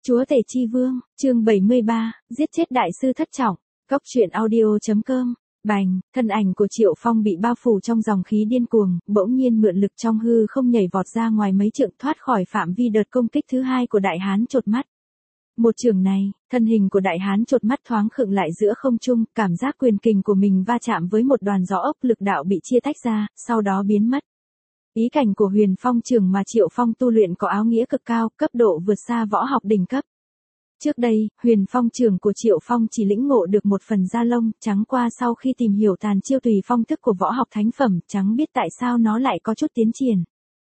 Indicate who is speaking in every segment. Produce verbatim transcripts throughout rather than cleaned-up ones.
Speaker 1: Chúa Tể Chi Vương, chương bảy mươi ba, giết chết đại sư Thất Trọng, Góc truyện audio.com, bành, thân ảnh của Triệu Phong bị bao phủ trong dòng khí điên cuồng, bỗng nhiên mượn lực trong hư không nhảy vọt ra ngoài mấy trượng thoát khỏi phạm vi đợt công kích thứ hai của đại hán chột mắt. Một trường này, thân hình của đại hán chột mắt thoáng khựng lại giữa không trung, cảm giác quyền kình của mình va chạm với một đoàn gió ốc lực đạo bị chia tách ra, sau đó biến mất. Ý cảnh của Huyền Phong trường mà Triệu Phong tu luyện có áo nghĩa cực cao, cấp độ vượt xa võ học đỉnh cấp. Trước đây, Huyền Phong trường của Triệu Phong chỉ lĩnh ngộ được một phần da lông, chẳng qua sau khi tìm hiểu tàn chiêu tùy phong thức của võ học thánh phẩm, chẳng biết tại sao nó lại có chút tiến triển.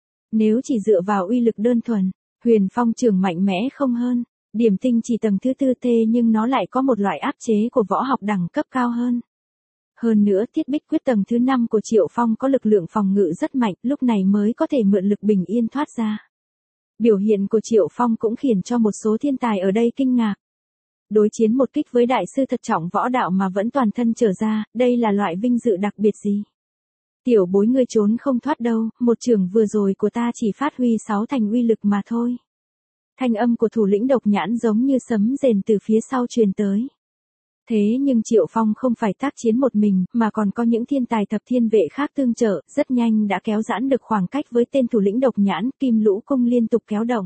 Speaker 1: Nếu chỉ dựa vào uy lực đơn thuần, Huyền Phong trường mạnh mẽ không hơn, điểm tinh chỉ tầng thứ tư tê nhưng nó lại có một loại áp chế của võ học đẳng cấp cao hơn. Hơn nữa thiết bích quyết tầng thứ năm của Triệu Phong có lực lượng phòng ngự rất mạnh, lúc này mới có thể mượn lực bình yên thoát ra. Biểu hiện của Triệu Phong cũng khiến cho một số thiên tài ở đây kinh ngạc. Đối chiến một kích với đại sư Thất Trọng võ đạo mà vẫn toàn thân trở ra, đây là loại vinh dự đặc biệt gì? Tiểu bối ngươi trốn không thoát đâu, một trường vừa rồi của ta chỉ phát huy sáu thành uy lực mà thôi. Thanh âm của thủ lĩnh độc nhãn giống như sấm rền từ phía sau truyền tới. Thế nhưng Triệu Phong không phải tác chiến một mình, mà còn có những thiên tài thập thiên vệ khác tương trợ, rất nhanh đã kéo giãn được khoảng cách với tên thủ lĩnh độc nhãn, kim lũ cung liên tục kéo động.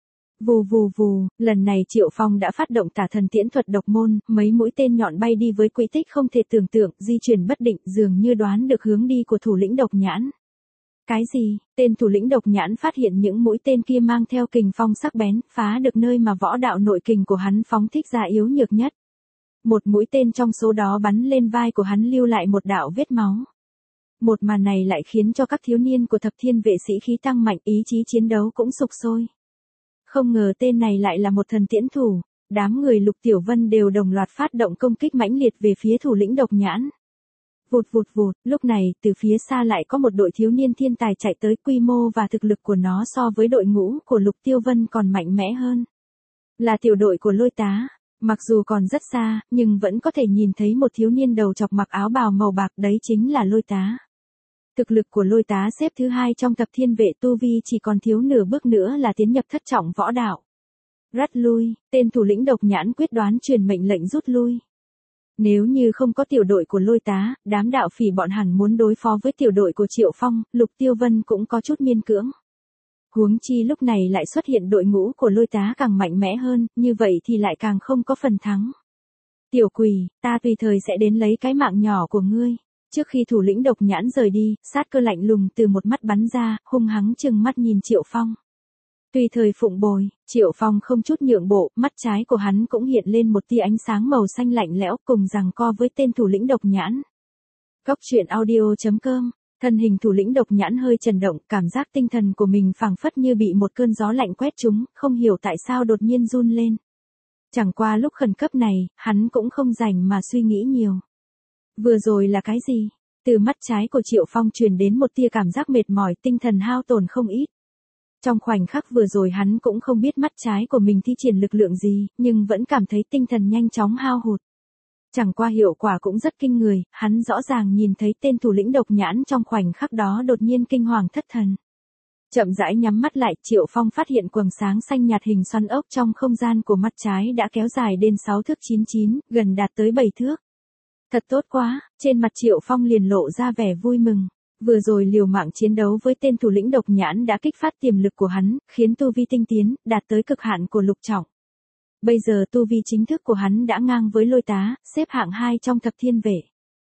Speaker 1: Vù vù vù, lần này Triệu Phong đã phát động tả thần tiễn thuật độc môn, mấy mũi tên nhọn bay đi với quỹ tích không thể tưởng tượng, di chuyển bất định, dường như đoán được hướng đi của thủ lĩnh độc nhãn. Cái gì? Tên thủ lĩnh độc nhãn phát hiện những mũi tên kia mang theo kình phong sắc bén, phá được nơi mà võ đạo nội kình của hắn phóng thích ra yếu nhược nhất. Một mũi tên trong số đó bắn lên vai của hắn lưu lại một đạo vết máu. Một màn này lại khiến cho các thiếu niên của thập thiên vệ sĩ khí tăng mạnh, ý chí chiến đấu cũng sục sôi. Không ngờ tên này lại là một thần tiễn thủ, đám người Lục Tiểu Vân đều đồng loạt phát động công kích mãnh liệt về phía thủ lĩnh độc nhãn. Vụt vụt vụt, lúc này từ phía xa lại có một đội thiếu niên thiên tài chạy tới, quy mô và thực lực của nó so với đội ngũ của Lục Tiêu Vân còn mạnh mẽ hơn. Là tiểu đội của Lôi Tá. Mặc dù còn rất xa, nhưng vẫn có thể nhìn thấy một thiếu niên đầu chọc mặc áo bào màu bạc, đấy chính là Lôi Tá. Thực lực của Lôi Tá xếp thứ hai trong thập thiên vệ, tu vi chỉ còn thiếu nửa bước nữa là tiến nhập thất trọng võ đạo. Rút lui, tên thủ lĩnh độc nhãn quyết đoán truyền mệnh lệnh rút lui. Nếu như không có tiểu đội của Lôi Tá, đám đạo phỉ bọn hẳn muốn đối phó với tiểu đội của Triệu Phong, Lục Tiêu Vân cũng có chút miên cưỡng. Huống chi lúc này lại xuất hiện đội ngũ của Lôi Tá càng mạnh mẽ hơn, như vậy thì lại càng không có phần thắng. Tiểu quỷ, ta tùy thời sẽ đến lấy cái mạng nhỏ của ngươi. Trước khi thủ lĩnh độc nhãn rời đi, sát cơ lạnh lùng từ một mắt bắn ra, hung hăng trừng mắt nhìn Triệu Phong. Tùy thời phụng bồi, Triệu Phong không chút nhượng bộ, mắt trái của hắn cũng hiện lên một tia ánh sáng màu xanh lạnh lẽo, cùng giằng co với tên thủ lĩnh độc nhãn. Góc truyện audio.com. Thân hình thủ lĩnh độc nhãn hơi chần động, cảm giác tinh thần của mình phảng phất như bị một cơn gió lạnh quét trúng, không hiểu tại sao đột nhiên run lên. Chẳng qua lúc khẩn cấp này, hắn cũng không rảnh mà suy nghĩ nhiều. Vừa rồi là cái gì? Từ mắt trái của Triệu Phong truyền đến một tia cảm giác mệt mỏi, tinh thần hao tổn không ít. Trong khoảnh khắc vừa rồi hắn cũng không biết mắt trái của mình thi triển lực lượng gì, nhưng vẫn cảm thấy tinh thần nhanh chóng hao hụt. Chẳng qua hiệu quả cũng rất kinh người, hắn rõ ràng nhìn thấy tên thủ lĩnh độc nhãn trong khoảnh khắc đó đột nhiên kinh hoàng thất thần. Chậm rãi nhắm mắt lại, Triệu Phong phát hiện quầng sáng xanh nhạt hình xoắn ốc trong không gian của mắt trái đã kéo dài đến sáu thước chín chín, gần đạt tới bảy thước. Thật tốt quá, trên mặt Triệu Phong liền lộ ra vẻ vui mừng. Vừa rồi liều mạng chiến đấu với tên thủ lĩnh độc nhãn đã kích phát tiềm lực của hắn, khiến tu vi tinh tiến, đạt tới cực hạn của lục trọng. Bây giờ tu vi chính thức của hắn đã ngang với Lôi Tá, xếp hạng hai trong thập thiên vệ.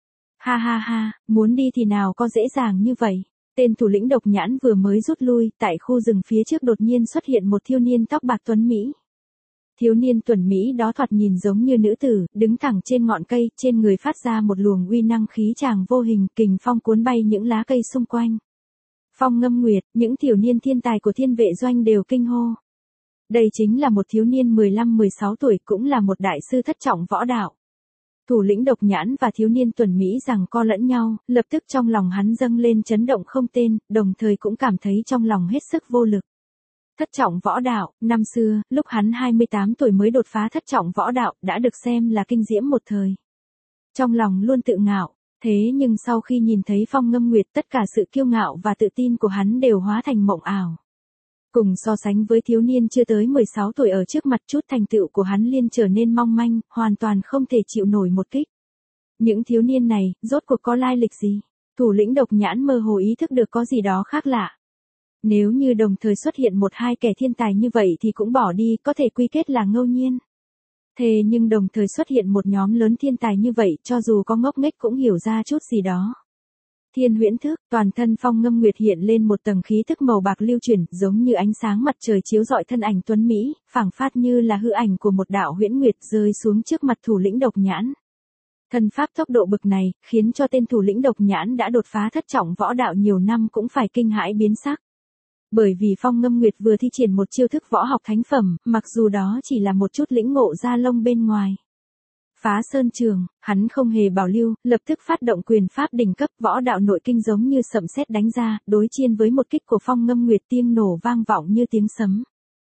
Speaker 1: Ha ha ha, muốn đi thì nào có dễ dàng như vậy. Tên thủ lĩnh độc nhãn vừa mới rút lui, tại khu rừng phía trước đột nhiên xuất hiện một thiếu niên tóc bạc tuấn Mỹ. Thiếu niên tuấn Mỹ đó thoạt nhìn giống như nữ tử, đứng thẳng trên ngọn cây, trên người phát ra một luồng uy năng khí tràng vô hình, kình phong cuốn bay những lá cây xung quanh. Phong Ngâm Nguyệt, những thiếu niên thiên tài của thiên vệ doanh đều kinh hô. Đây chính là một thiếu niên mười lăm mười sáu tuổi, cũng là một đại sư thất trọng võ đạo. Thủ lĩnh độc nhãn và thiếu niên tuấn Mỹ giằng co lẫn nhau, lập tức trong lòng hắn dâng lên chấn động không tên, đồng thời cũng cảm thấy trong lòng hết sức vô lực. Thất trọng võ đạo, năm xưa, lúc hắn hai mươi tám tuổi mới đột phá thất trọng võ đạo, đã được xem là kinh diễm một thời. Trong lòng luôn tự ngạo, thế nhưng sau khi nhìn thấy Phong Ngâm Nguyệt, tất cả sự kiêu ngạo và tự tin của hắn đều hóa thành mộng ảo. Cùng so sánh với thiếu niên chưa tới mười sáu tuổi ở trước mặt, chút thành tựu của hắn liên trở nên mong manh, hoàn toàn không thể chịu nổi một kích. Những thiếu niên này, rốt cuộc có lai lịch gì? Thủ lĩnh độc nhãn mơ hồ ý thức được có gì đó khác lạ. Nếu như đồng thời xuất hiện một hai kẻ thiên tài như vậy thì cũng bỏ đi, có thể quy kết là ngẫu nhiên. Thế nhưng đồng thời xuất hiện một nhóm lớn thiên tài như vậy, cho dù có ngốc nghếch cũng hiểu ra chút gì đó. Thiên huyễn thức, toàn thân Phong Ngâm Nguyệt hiện lên một tầng khí thức màu bạc lưu chuyển, giống như ánh sáng mặt trời chiếu rọi thân ảnh tuấn mỹ, phảng phất như là hư ảnh của một đạo huyễn nguyệt rơi xuống trước mặt thủ lĩnh độc nhãn. Thân pháp tốc độ bực này, khiến cho tên thủ lĩnh độc nhãn đã đột phá thất trọng võ đạo nhiều năm cũng phải kinh hãi biến sắc. Bởi vì Phong Ngâm Nguyệt vừa thi triển một chiêu thức võ học thánh phẩm, mặc dù đó chỉ là một chút lĩnh ngộ da lông bên ngoài. Phá sơn trường, hắn không hề bảo lưu, lập tức phát động quyền pháp đỉnh cấp, võ đạo nội kinh giống như sấm sét đánh ra, đối chiên với một kích của Phong Ngâm Nguyệt, tiếng nổ vang vọng như tiếng sấm.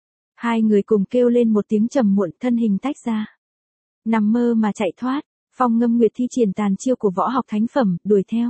Speaker 1: Hai người cùng kêu lên một tiếng trầm muộn, thân hình tách ra. Nằm mơ mà chạy thoát, Phong Ngâm Nguyệt thi triển tàn chiêu của võ học thánh phẩm, đuổi theo.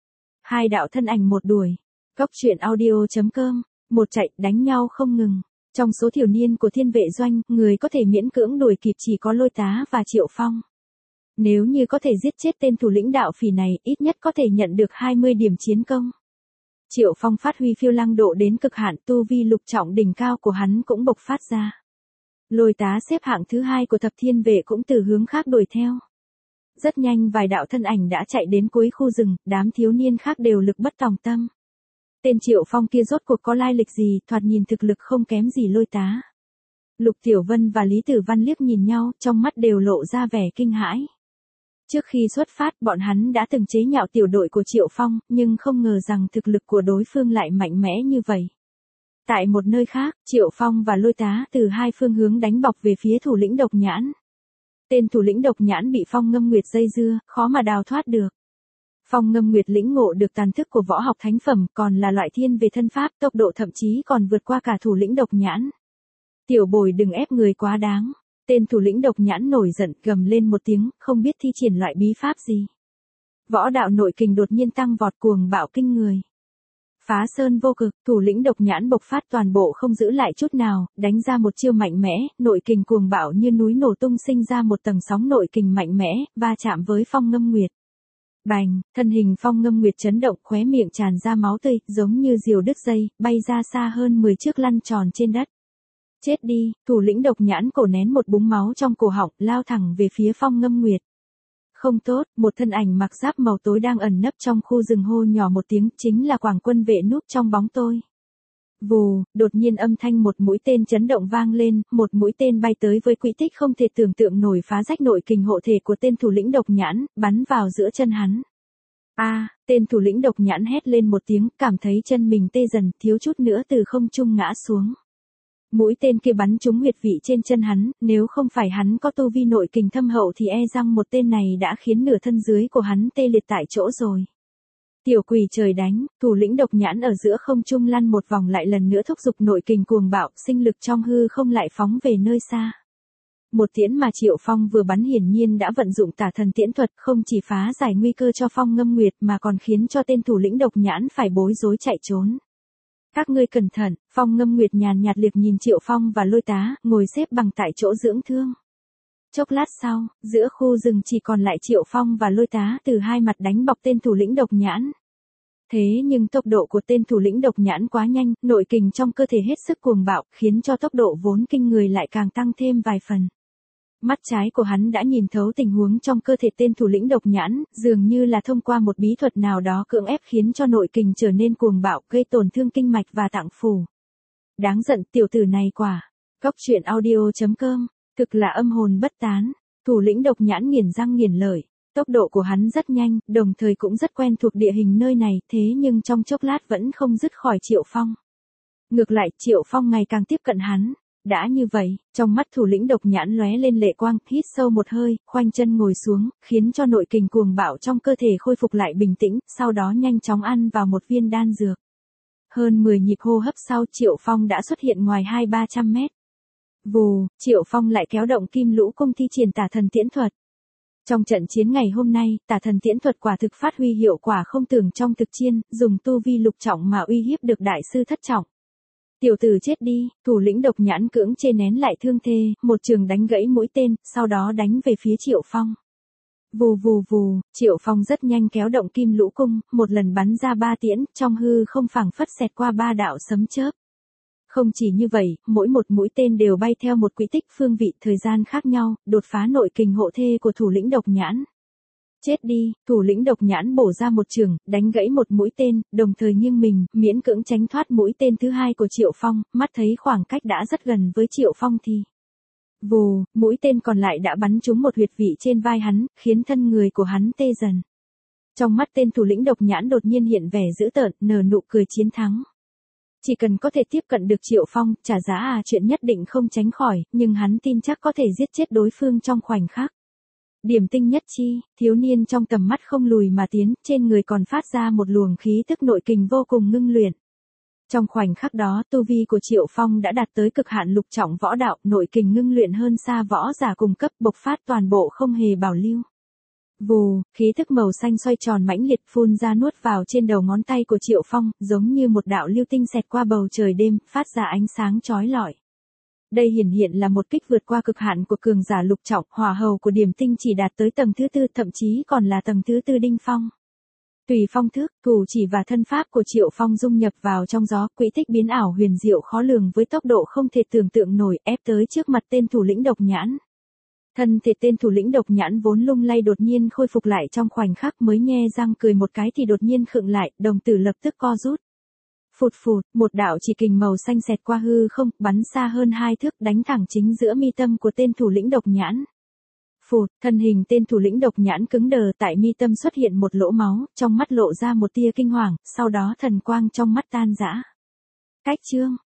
Speaker 1: Hai đạo thân ảnh một đuổi. Cốc truyện audio chấm com, một chạy, đánh nhau không ngừng. Trong số thiếu niên của Thiên Vệ Doanh, người có thể miễn cưỡng đuổi kịp chỉ có Lôi Tá và Triệu Phong. Nếu như có thể giết chết tên thủ lĩnh đạo phỉ này, ít nhất có thể nhận được hai mươi điểm chiến công. Triệu Phong phát huy phiêu lăng độ đến cực hạn, tu vi lục trọng đỉnh cao của hắn cũng bộc phát ra. Lôi Tá xếp hạng thứ hai của thập thiên vệ cũng từ hướng khác đuổi theo. Rất nhanh vài đạo thân ảnh đã chạy đến cuối khu rừng, đám thiếu niên khác đều lực bất tòng tâm. Tên Triệu Phong kia rốt cuộc có lai lịch gì, thoạt nhìn thực lực không kém gì Lôi Tá. Lục Tiểu Vân và Lý Tử Văn liếc nhìn nhau, trong mắt đều lộ ra vẻ kinh hãi. Trước khi xuất phát, bọn hắn đã từng chế nhạo tiểu đội của Triệu Phong, nhưng không ngờ rằng thực lực của đối phương lại mạnh mẽ như vậy. Tại một nơi khác, Triệu Phong và Lôi Tá từ hai phương hướng đánh bọc về phía thủ lĩnh độc nhãn. Tên thủ lĩnh độc nhãn bị Phong Ngâm Nguyệt dây dưa, khó mà đào thoát được. Phong Ngâm Nguyệt lĩnh ngộ được tàn thức của võ học thánh phẩm, còn là loại thiên về thân pháp, tốc độ thậm chí còn vượt qua cả thủ lĩnh độc nhãn. Tiểu bồi đừng ép người quá đáng. Tên thủ lĩnh độc nhãn nổi giận, gầm lên một tiếng, không biết thi triển loại bí pháp gì. Võ đạo nội kình đột nhiên tăng vọt, cuồng bạo kinh người. Phá sơn vô cực, thủ lĩnh độc nhãn bộc phát toàn bộ không giữ lại chút nào, đánh ra một chiêu mạnh mẽ, nội kình cuồng bạo như núi nổ tung, sinh ra một tầng sóng nội kình mạnh mẽ, va chạm với Phong Ngâm Nguyệt. Bành, thân hình Phong Ngâm Nguyệt chấn động, khóe miệng tràn ra máu tươi, giống như diều đứt dây, bay ra xa hơn mười chiếc lăn tròn trên đất. Chết đi, thủ lĩnh độc nhãn cổ nén một búng máu trong cổ họng, lao thẳng về phía Phong Ngâm Nguyệt. Không tốt, một thân ảnh mặc giáp màu tối đang ẩn nấp trong khu rừng hô nhỏ một tiếng, chính là Quảng Quân Vệ núp trong bóng tối. Vù, đột nhiên âm thanh một mũi tên chấn động vang lên, một mũi tên bay tới với quỹ tích không thể tưởng tượng nổi, phá rách nội kình hộ thể của tên thủ lĩnh độc nhãn, bắn vào giữa chân hắn. A, à, tên thủ lĩnh độc nhãn hét lên một tiếng, cảm thấy chân mình tê dần, thiếu chút nữa từ không trung ngã xuống. Mũi tên kia bắn trúng huyệt vị trên chân hắn, nếu không phải hắn có tu vi nội kình thâm hậu thì e rằng một tên này đã khiến nửa thân dưới của hắn tê liệt tại chỗ rồi. Tiểu quỷ trời đánh, thủ lĩnh độc nhãn ở giữa không trung lăn một vòng, lại lần nữa thúc giục nội kình cuồng bạo, sinh lực trong hư không lại phóng về nơi xa. Một tiễn mà Triệu Phong vừa bắn hiển nhiên đã vận dụng tả thần tiễn thuật, không chỉ phá giải nguy cơ cho Phong Ngâm Nguyệt mà còn khiến cho tên thủ lĩnh độc nhãn phải bối rối chạy trốn. Các ngươi cẩn thận, Phong Ngâm Nguyệt nhàn nhạt liếc nhìn Triệu Phong và Lôi Tá, ngồi xếp bằng tại chỗ dưỡng thương. Chốc lát sau, giữa khu rừng chỉ còn lại Triệu Phong và Lôi Tá từ hai mặt đánh bọc tên thủ lĩnh độc nhãn. Thế nhưng tốc độ của tên thủ lĩnh độc nhãn quá nhanh, nội kình trong cơ thể hết sức cuồng bạo, khiến cho tốc độ vốn kinh người lại càng tăng thêm vài phần. Mắt trái của hắn đã nhìn thấu tình huống trong cơ thể tên thủ lĩnh độc nhãn, dường như là thông qua một bí thuật nào đó cưỡng ép khiến cho nội kình trở nên cuồng bạo, gây tổn thương kinh mạch và tạng phủ. Đáng giận, tiểu tử này quả. Cốc truyện audio chấm com, thực là âm hồn bất tán. Thủ lĩnh độc nhãn nghiền răng nghiền lợi. Tốc độ của hắn rất nhanh, đồng thời cũng rất quen thuộc địa hình nơi này, thế nhưng trong chốc lát vẫn không dứt khỏi Triệu Phong. Ngược lại, Triệu Phong ngày càng tiếp cận hắn. Đã như vậy, trong mắt thủ lĩnh độc nhãn lóe lên lệ quang, hít sâu một hơi, khoanh chân ngồi xuống, khiến cho nội kình cuồng bạo trong cơ thể khôi phục lại bình tĩnh, sau đó nhanh chóng ăn vào một viên đan dược. Hơn mười nhịp hô hấp sau, Triệu Phong đã xuất hiện ngoài hai ba trăm mét. Vù, Triệu Phong lại kéo động Kim Lũ Cung thi triển tả thần tiễn thuật. Trong trận chiến ngày hôm nay, tả thần tiễn thuật quả thực phát huy hiệu quả không tưởng trong thực chiến, dùng tu vi lục trọng mà uy hiếp được đại sư thất trọng. Tiểu tử chết đi, thủ lĩnh độc nhãn cưỡng chê nén lại thương thê, một trường đánh gãy mũi tên, sau đó đánh về phía Triệu Phong. Vù vù vù, Triệu Phong rất nhanh kéo động kim lũ cung, một lần bắn ra ba tiễn, trong hư không phảng phất xẹt qua ba đạo sấm chớp. Không chỉ như vậy, mỗi một mũi tên đều bay theo một quỹ tích phương vị thời gian khác nhau, đột phá nội kình hộ thê của thủ lĩnh độc nhãn. Chết đi, thủ lĩnh độc nhãn bổ ra một trường, đánh gãy một mũi tên, đồng thời nghiêng mình, miễn cưỡng tránh thoát mũi tên thứ hai của Triệu Phong, mắt thấy khoảng cách đã rất gần với Triệu Phong thì. Vù, mũi tên còn lại đã bắn trúng một huyệt vị trên vai hắn, khiến thân người của hắn tê dần. Trong mắt tên thủ lĩnh độc nhãn đột nhiên hiện vẻ dữ tợn, nở nụ cười chiến thắng. Chỉ cần có thể tiếp cận được Triệu Phong, trả giá à chuyện nhất định không tránh khỏi, nhưng hắn tin chắc có thể giết chết đối phương trong khoảnh khắc. Điểm tinh nhất chi, thiếu niên trong tầm mắt không lùi mà tiến, trên người còn phát ra một luồng khí tức nội kình vô cùng ngưng luyện. Trong khoảnh khắc đó, tu vi của Triệu Phong đã đạt tới cực hạn lục trọng võ đạo, nội kình ngưng luyện hơn xa võ giả cùng cấp, bộc phát toàn bộ không hề bảo lưu. Vù, khí thức màu xanh xoay tròn mãnh liệt phun ra nuốt vào trên đầu ngón tay của Triệu Phong, giống như một đạo lưu tinh xẹt qua bầu trời đêm, phát ra ánh sáng chói lọi. Đây hiển hiện là một kích vượt qua cực hạn của cường giả lục trọng, hỏa hầu của điểm tinh chỉ đạt tới tầng thứ tư, thậm chí còn là tầng thứ tư đỉnh phong. Tùy phong thức, thủ chỉ và thân pháp của Triệu Phong dung nhập vào trong gió, quỹ tích biến ảo huyền diệu khó lường với tốc độ không thể tưởng tượng nổi, ép tới trước mặt tên thủ lĩnh độc nhãn. Thân thể tên thủ lĩnh độc nhãn vốn lung lay đột nhiên khôi phục lại trong khoảnh khắc, mới nhe răng cười một cái thì đột nhiên khựng lại, đồng tử lập tức co rút. Phụt phụt, một đạo chỉ kình màu xanh xẹt qua hư không, bắn xa hơn hai thước, đánh thẳng chính giữa mi tâm của tên thủ lĩnh độc nhãn. Phụt, thân hình tên thủ lĩnh độc nhãn cứng đờ, tại mi tâm xuất hiện một lỗ máu, trong mắt lộ ra một tia kinh hoàng, sau đó thần quang trong mắt tan rã. Cách chương